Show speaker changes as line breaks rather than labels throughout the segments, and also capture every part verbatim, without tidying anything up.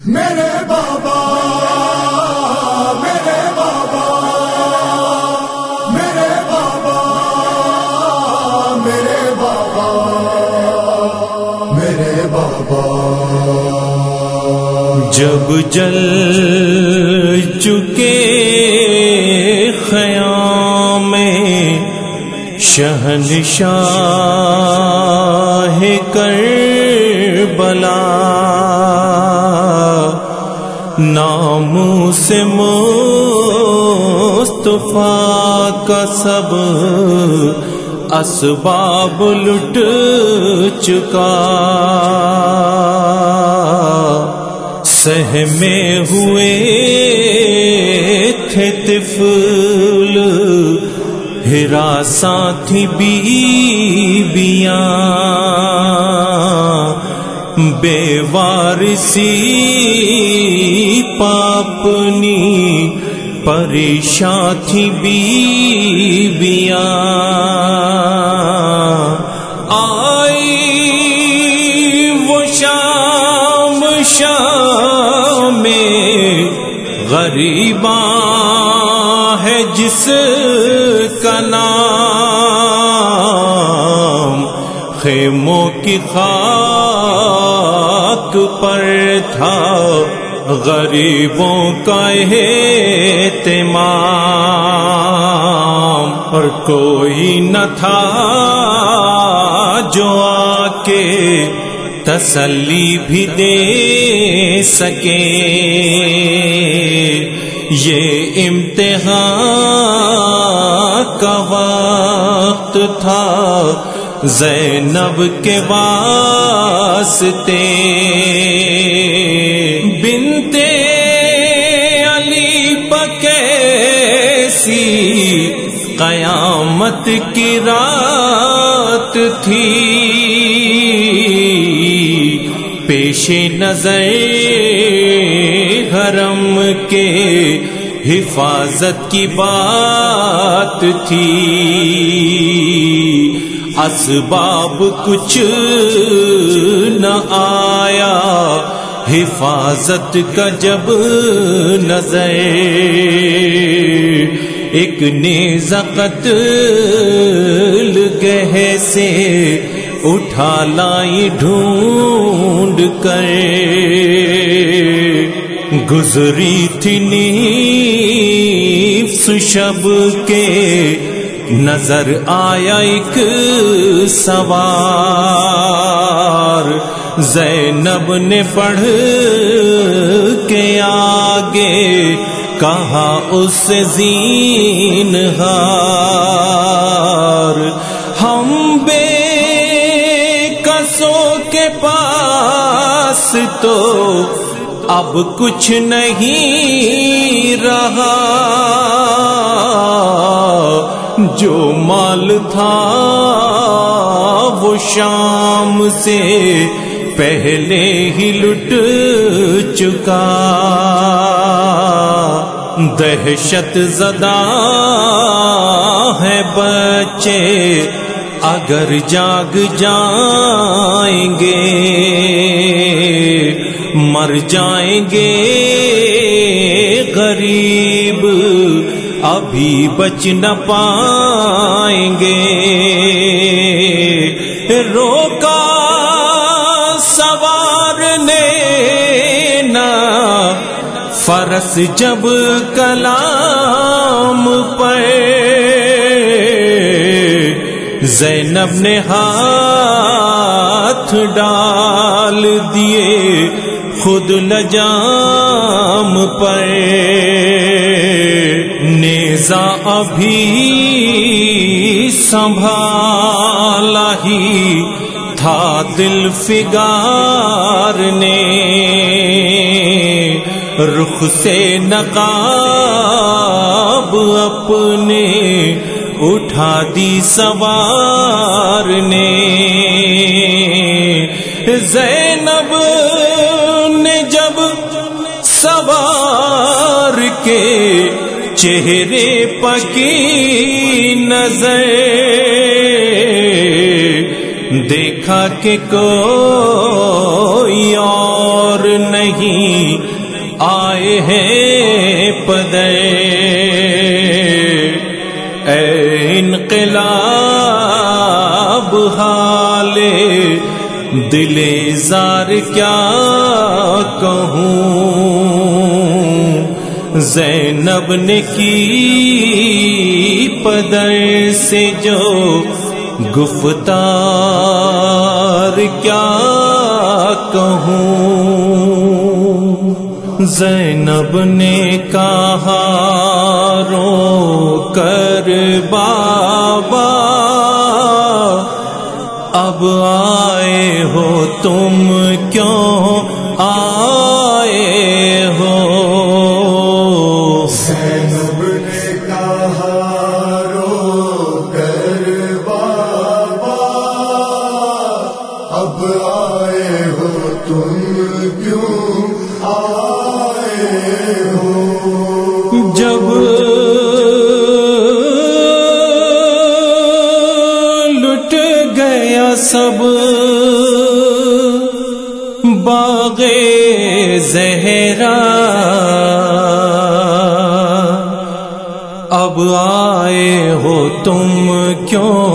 میرے بابا میرے بابا میرے بابا میرے بابا میرے بابا
جب جل چکے خیام میں شہنشاہ کربلا، ناموس مصطفیٰ کا سب اسباب لٹ چکا، سہمے ہوئے تھے طفل ہراساں تھی بیویاں، بے وارثی پاپنی پریشان تھی بیویاں، آئی وہ شام شام میں غریباں ہے جس کا نام خیموں کی خاک پر تھا غریبوں کا اہتمام، اور کوئی نہ تھا جو آ کے تسلی بھی دے سکے، یہ امتحان کا وقت تھا زینب کے واسطے، بنت علی کیسی قیامت کی رات تھی، پیش نظر حرم کے حفاظت کی بات تھی، اسباب کچھ نہ آیا حفاظت کا جب نظر، ایک نیزہ قتل گہے سے اٹھا لائی ڈھونڈ کر، گزری تھی نیف شب کے نظر آیا ایک سوار، زینب نے پڑھ کے آگے کہا اس سے زینہار، ہم بے قصوں کے پاس تو اب کچھ نہیں رہا، جو مال تھا وہ شام سے پہلے ہی لٹ چکا، دہشت زدہ ہے بچے اگر جاگ جائیں گے، مر جائیں گے غریب ابھی بچ نہ پائیں گے، روکا سوار نے نہ فرس جب کلام پر، زینب نے ہاتھ ڈال دیے خود لجام پر، نیزہ ابھی سنبھالا ہی تھا دل فگار نے، رخ سے نقاب اپنے اٹھا دی سوار نے، زینب نے جب سوار کے چہرے پکی نظر دیکھا کہ کوئی اور نہیں آئے ہیں پدر، اے انقلاب حال دل زار کیا کہوں، زینب نے کی پدر سے جو گفتار کیا کہوں، زینب نے کہا رو کر بابا اب آئے ہو تم کیوں آئے ہو،
زینب نے کہا رو کر بابا اب آئے ہو تم کیوں آئے ہو،
جب لٹ گیا سب باغ زہرا اب آئے ہو تم کیوں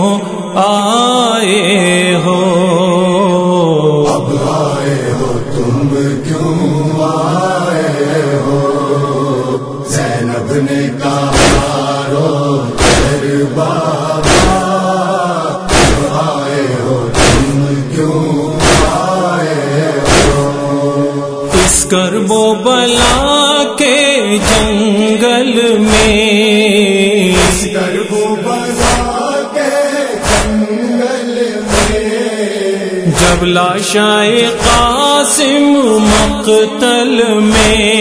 آئے ہو،
اب آئے ہو تم کیوں آئے ہو، زینب نے کہا رو کر بابا اب آئے ہو تم کیوں آئے ہو،
اس کرب و بلا کے جنگل میں
اس کرب و بلا کے جنگل میں
جب لاشائے قاسم مقتل میں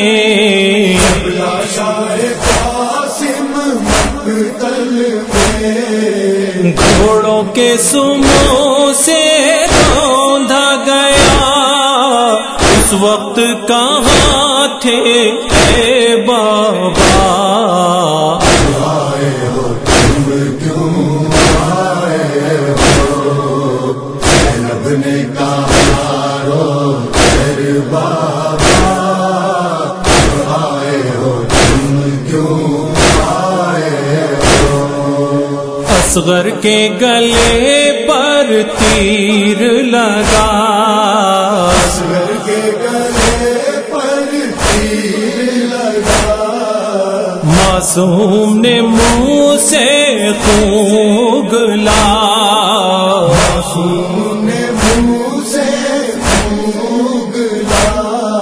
لاشائے قاسم مقتل میں
گھوڑوں کے سموں سے روندھا گیا، اس وقت کہاں تھے اے بابا،
آئے ہو تم کیوں آئے ہو، زینب نے کہا رو کر بابا آئے ہو تم کیوں آئے ہو،
اصغر کے گلے پر تیر لگا،
اصغر کے گلے پر تیر لگا،
معصوم نے منہ سے خون گلا،
معصوم نے منہ سے خون گلا،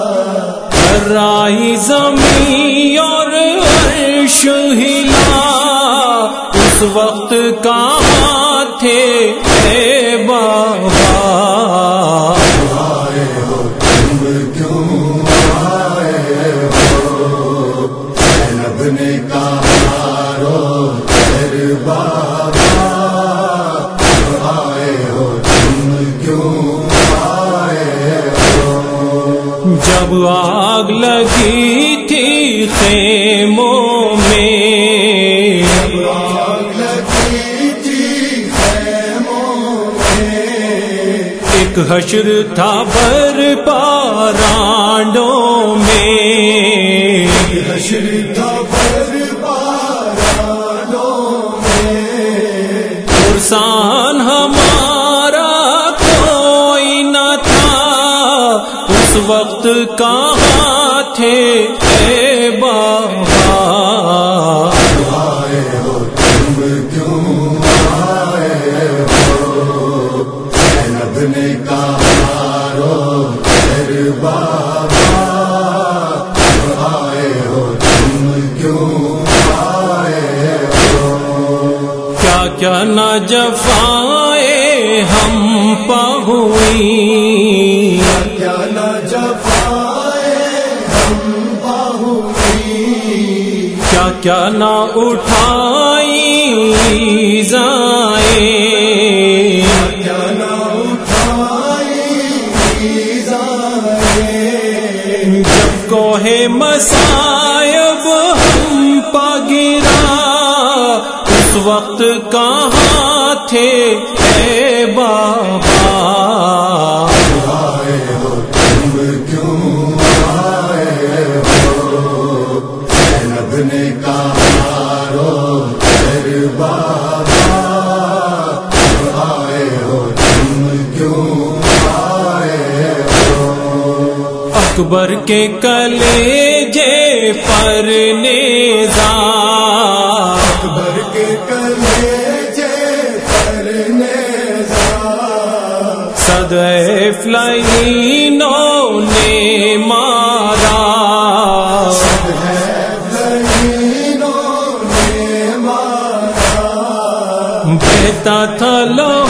رائی زمین اور عرش ہلا، اس وقت کہاں تھے اے بابا،
آئے ہو تم کیوں آئے ہو، زینب نے کہا رو کر بابا آئے ہو تم کیوں آئے ہو،
جب آگ لگی تھی خیموں میں
آگ لگی تھی خیموں میں،
ایک حشر تھا برپا رانڈوں میں،
حشر تھا برپارانوں میں،
فرسان ہمارا کوئی نہ تھا، اس وقت کہاں تھے اے بابا،
آئے ہو تم کیوں آئے ہو، زینب نے کہا رو کر بابا آئے ہو تم کیوں آئے ہو،
کیا کیا نہ جفائیں ہم پا ہوئی،
کیا نہ جفائے ہم پا ہوئی،
کیا کیا نہ اٹھائی ایذائیں،
کیا نہ اٹھائی ایذائیں،
جب کوہ مصائب ہم پا گرا، اس وقت کہاں تھے اے بابا،
آئے ہو تم کیوں
اکبر کے کلیجے پر نیزا،
اکبر کے کلیجے پر نیزا،
صدع فلائینوں نے مارا،
صدع فلائینوں نے مارا،
بہتا تھا لو